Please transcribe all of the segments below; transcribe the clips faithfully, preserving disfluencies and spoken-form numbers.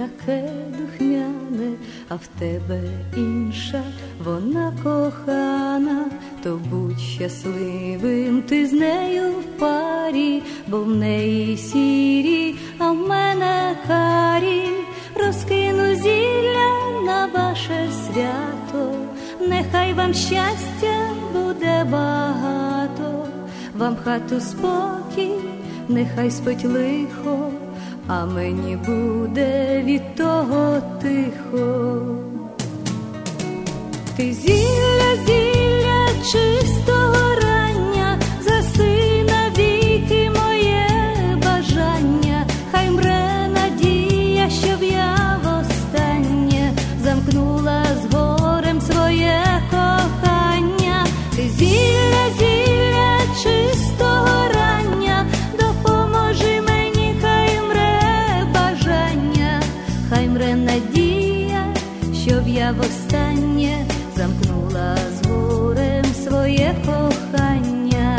таке духмяне, а в тебе інша, вона кохана, то будь щасливим ти з нею в парі, бо в неї сірі, а в мене карі. Розкину зілля на ваше свято, нехай вам щастя буде багато, вам хату спокій, нехай спить лихо, а мені буде від того тихо. Ти зілля, зілля чистого рання, за сина віки моє бажання, хай мре надія, щоб я востаннє замкнула з горем своє кохання. Ти зілля, зілля чистого рання, допоможи мені, хай мре бажання, хай мре надія, щоб я востаннє замкнула з горем своє кохання.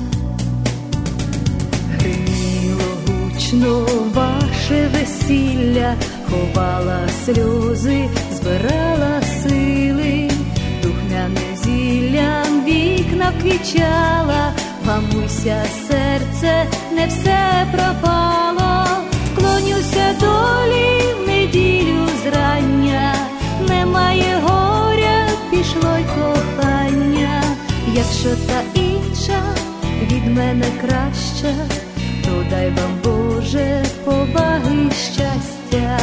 Гриміло гучно ваше весілля, ховала сльози, збирала сили, духмяним зіллям вікна вквічала. Гамуйся, серце, не все пропало, клонюся долі в неділю зрання, немає горя, пішло й кохання. Якщо та інша від мене краща, то дай вам, Боже, поваги щастя.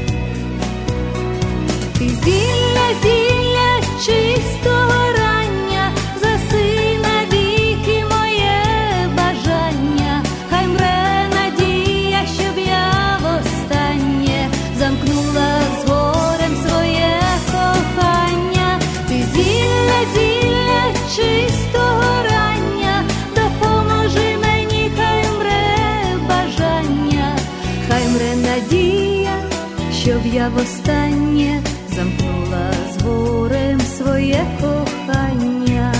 Ти зілля, зілля чистого рання, за сина віки моє бажання, хай мре надія, щоб я востаннє замкнула з горем своє кохання. Ти зілля, зілля чистого рання, допоможи мені, хай мре бажання, хай мре надія, щоб я востаннє замкнула з горем своє кохання.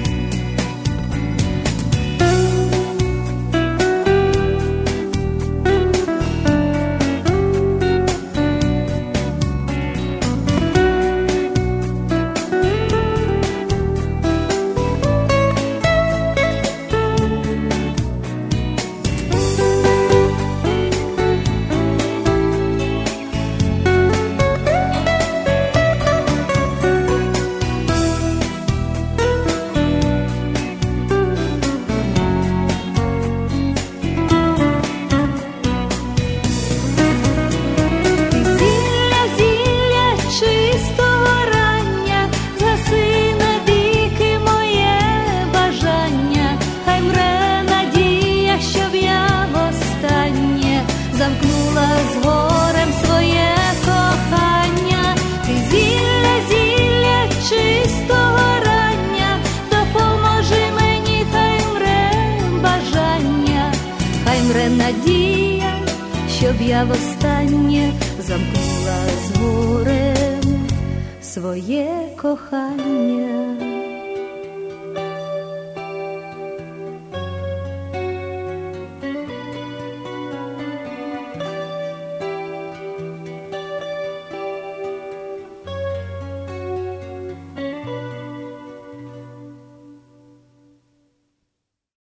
Замкнула з горем своє кохання. Ти зілля, зілля чистого рання, допоможи мені, хай мре бажання, хай мре надія, щоб я востаннє замкнула з горем своє кохання.